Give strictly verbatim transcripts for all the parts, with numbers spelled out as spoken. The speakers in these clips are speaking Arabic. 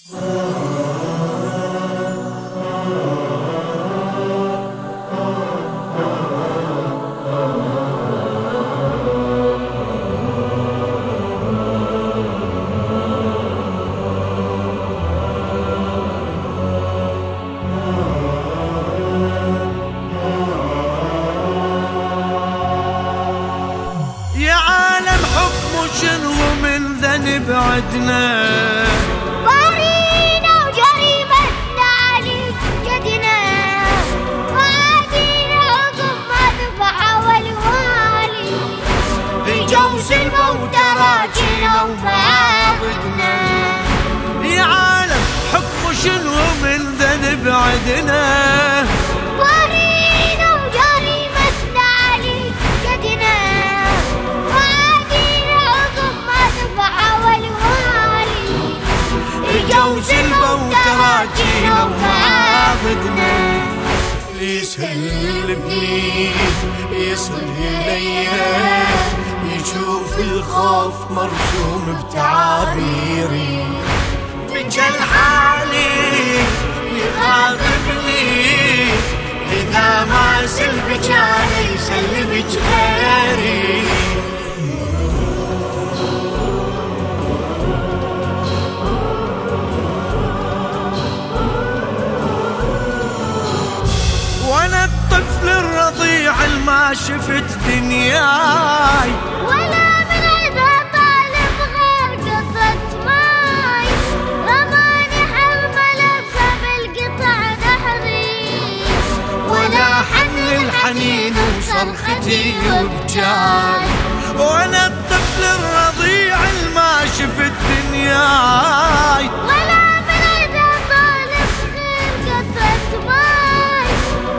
شنو من ذنب عدنا بارينا وجريمتنا علي جدنا وعادينا عقب ما ذبح والوالي في جوز الموت راجنا ومعابدنا. يا عالم حكم شنو من ذنب عدنا جوز الموت راجينا ومعابدنا. يسهل ابني يصل ليا يشوف الخوف مرسوم بتعابيري من جل حالي يخاطبني إذا ما سلبك أنا يسلبك غيري. وانا الطفل الرضيع ما شفت دنياي ولا من عدا طالب غير قطة ماي رماني حرملة بالقطع نهري ولا حن الحنين وصرختي وبجاي. وانا الطفل الرضيع ما شفت دنياي ولا من عدا طالب غير قطة ماي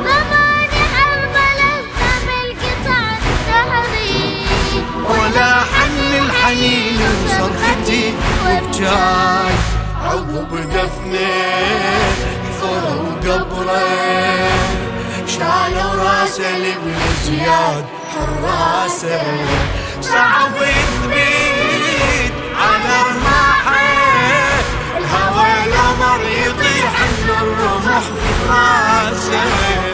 ولا حن الحنين وصرختي وبجاي. عقب دفنه ثروا قبره شالوا راسه لابن زياد حراسه صعب يثبت على رماحه الهوى القمر يطيح من الرمح راسه.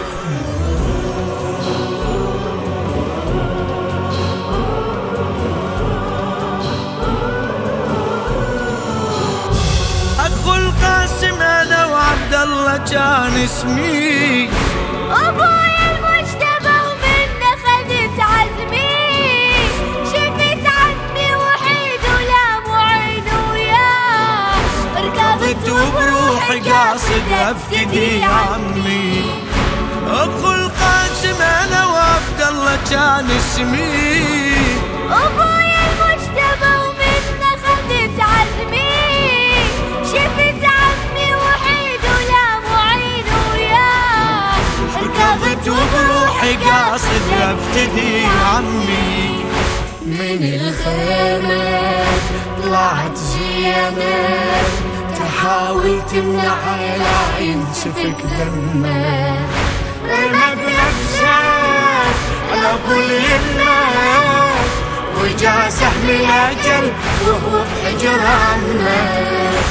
القاسم انا وعبد الله كان اسمي ابويا المجتبى ومنه خذت عزمي شفت عمي وحيد ولا معين وياه ركضت وبروحي قاصد افتدي عمي. اخو القاسم انا وعبد الله كان اسمي ابويا المجتبى ومنه خذت عزمي شفت عمي وحيد ولا معين وياه ركضت وبروحي قاصد افتدي عمي. من الخيمة طلعت زينب تحاول تمنع لا ينسفك دمه رمى بنفسه على ابو اليمنى وجا سهم الاجل وهو بحجر عمه.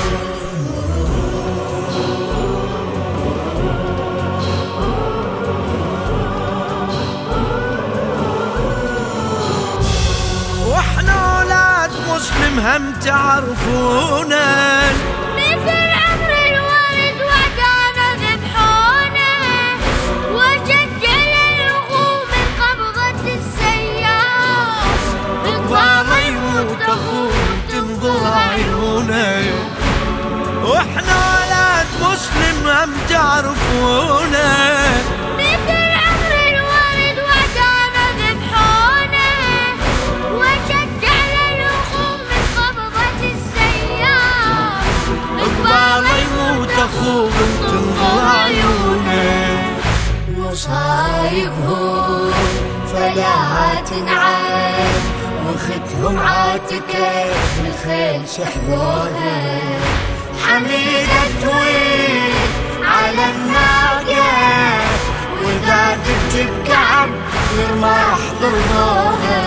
واحنا اولاد مسلم هم تعرفونا مثل عمر الورد وعدانا ذبحونا وجدل الوغو من قبضة السياف بالضارة يموت اخوه تنظر عيونه. واحنا اولاد مسلم هم تعرفونا مثل عمر الورد وعدانا ذبحونا وجدل الوغو من قبضة السياف بالضارة يموت اخوه تنظر عيونه. مصايبهم فلا تنعاد واختهم عاتكة بالخيل سحبوها حميدة تويل على الناقة وإذا تجيب كعب للرماح ضربوها.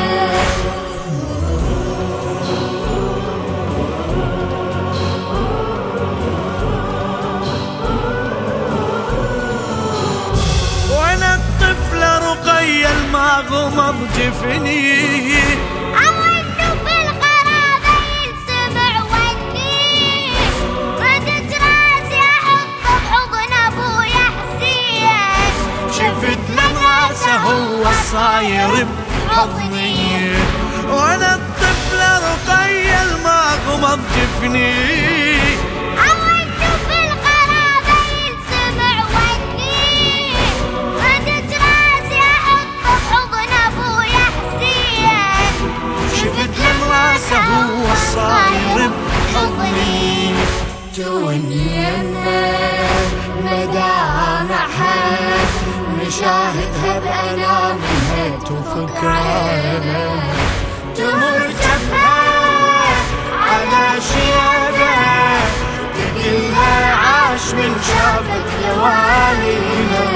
غمض جفني. أونو بالغرابة ينسمع وني، ردت راسي أحطه بحضن أبويا حسين. شفت لماسه هو صاير بحضني، وانا الطفل رقية ما غمض جفني. أونو بالغرابة ينسمع وني، ردت راسي أحطه بحضن أبويا حسين. شفت لماسه هو صاير بحضني. توني يمه مدامعها، نشاهدها بأنامها وفكرها. تمر جبهة على شيابه، تقلها عاش من شافت لوالينا.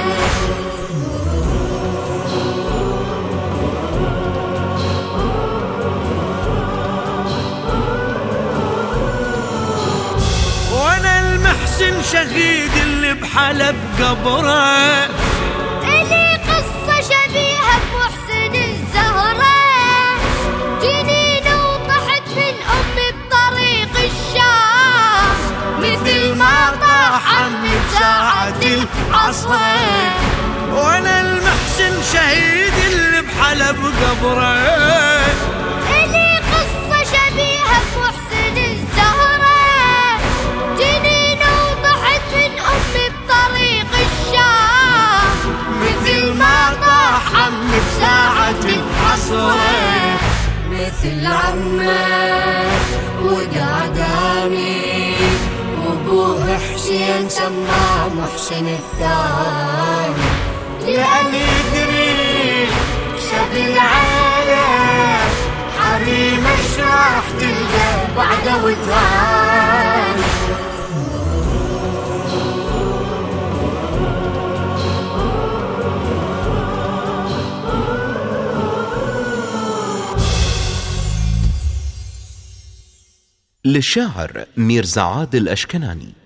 وانا المحسن شهيد اللي بحلب قبره، إلي قصة شبيهة بمحسن الزهرة. جنين وطحت من أمي بطريق الشام، مثل ما طاح عمي بساعة العصر. وانا المحسن شهيد اللي بحلب قبره، إلي قصة شبيهة بمحسن الزهرة. جنين وطحت من أمي بطريق الشام، مثل ما طاح عمي بساعة العصر. مثل عمه ودعداني، وابوه حسين سماه محسن الثاني. لأن يدري كسب العالم، حريم ايش راح تلقى بعده وتران. للشاعر ميرزا عادل أشكناني.